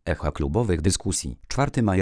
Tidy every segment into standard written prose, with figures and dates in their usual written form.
Echa klubowych dyskusji. 4 maja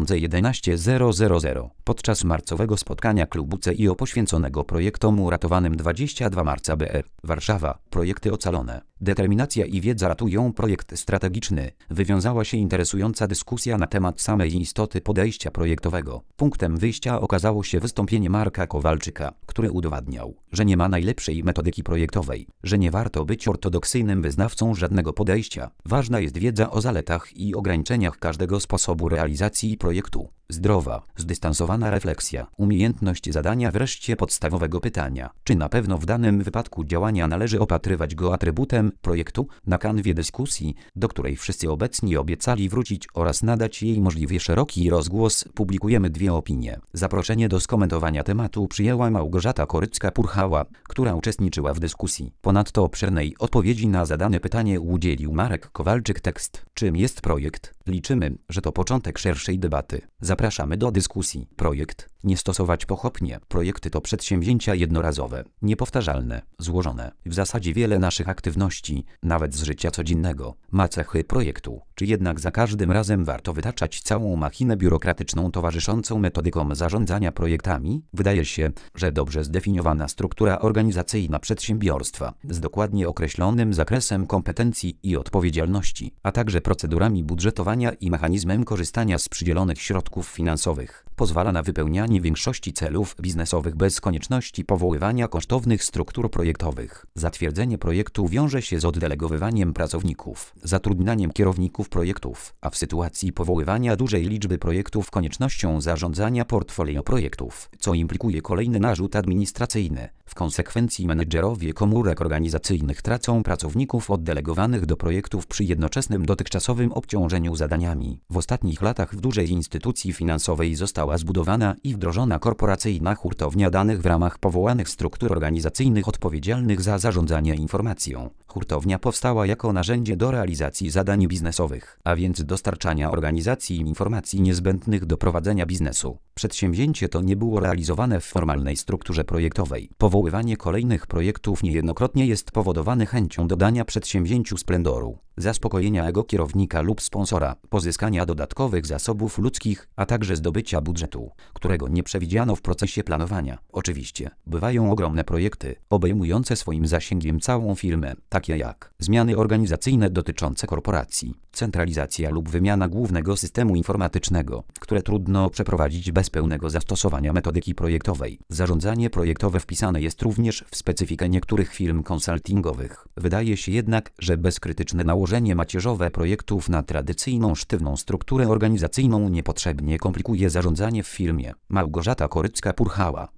2011 podczas marcowego spotkania klubu CIO poświęconego projektom uratowanym 22 marca BR. Warszawa. Projekty ocalone. Determinacja i wiedza ratują projekt strategiczny. Wywiązała się interesująca dyskusja na temat samej istoty podejścia projektowego. Punktem wyjścia okazało się wystąpienie Marka Kowalczyka, który udowadniał, że nie ma najlepszej metodyki projektowej, że nie warto być ortodoksyjnym wyznawcą żadnego podejścia. Ważna jest wiedza o zaletach i ograniczeniach każdego sposobu realizacji projektu. Zdrowa, zdystansowana refleksja, umiejętność zadania wreszcie podstawowego pytania, czy na pewno w danym wypadku działania należy opatrywać go atrybutem projektu. Na kanwie dyskusji, do której wszyscy obecni obiecali wrócić oraz nadać jej możliwie szeroki rozgłos, publikujemy 2 opinie. Zaproszenie do skomentowania tematu przyjęła Małgorzata Korycka-Purchała, która uczestniczyła w dyskusji. Ponadto obszernej odpowiedzi na zadane pytanie udzielił Marek Kowalczyk. Tekst: czym jest projekt? Liczymy, że to początek szerszej debaty. Zapraszamy do dyskusji. Projekt. Nie stosować pochopnie. Projekty to przedsięwzięcia jednorazowe, niepowtarzalne, złożone. W zasadzie wiele naszych aktywności, nawet z życia codziennego, ma cechy projektu. Czy jednak za każdym razem warto wytaczać całą machinę biurokratyczną towarzyszącą metodykom zarządzania projektami? Wydaje się, że dobrze zdefiniowana struktura organizacyjna przedsiębiorstwa z dokładnie określonym zakresem kompetencji i odpowiedzialności, a także procedurami budżetowania i mechanizmem korzystania z przydzielonych środków finansowych pozwala na wypełnianie większości celów biznesowych bez konieczności powoływania kosztownych struktur projektowych. Zatwierdzenie projektu wiąże się z oddelegowywaniem pracowników, zatrudnianiem kierowników projektów, a w sytuacji powoływania dużej liczby projektów koniecznością zarządzania portfolio projektów, co implikuje kolejny narzut administracyjny. W konsekwencji menedżerowie komórek organizacyjnych tracą pracowników oddelegowanych do projektów przy jednoczesnym dotychczasowym obciążeniu zadaniami. W ostatnich latach w dużej instytucji finansowej została zbudowana i wdrożona korporacyjna hurtownia danych w ramach powołanych struktur organizacyjnych odpowiedzialnych za zarządzanie informacją. Hurtownia powstała jako narzędzie do realizacji zadań biznesowych, a więc dostarczania organizacji informacji niezbędnych do prowadzenia biznesu. Przedsięwzięcie to nie było realizowane w formalnej strukturze projektowej. Powoływanie kolejnych projektów niejednokrotnie jest powodowane chęcią dodania przedsięwzięciu splendoru, zaspokojenia ego kierownika lub sponsora, pozyskania dodatkowych zasobów ludzkich, a także zdobycia budżetu, którego nie przewidziano w procesie planowania. Oczywiście, bywają ogromne projekty, obejmujące swoim zasięgiem całą firmę, takie jak zmiany organizacyjne dotyczące korporacji, centralizacja lub wymiana głównego systemu informatycznego, które trudno przeprowadzić bez pełnego zastosowania metodyki projektowej. Zarządzanie projektowe wpisane jest również w specyfikę niektórych firm konsultingowych. Wydaje się jednak, że bezkrytyczne nałożenie macierzowe projektów na tradycyjną sztywną strukturę organizacyjną niepotrzebnie komplikuje zarządzanie w firmie. Małgorzata Korycka-Purchała.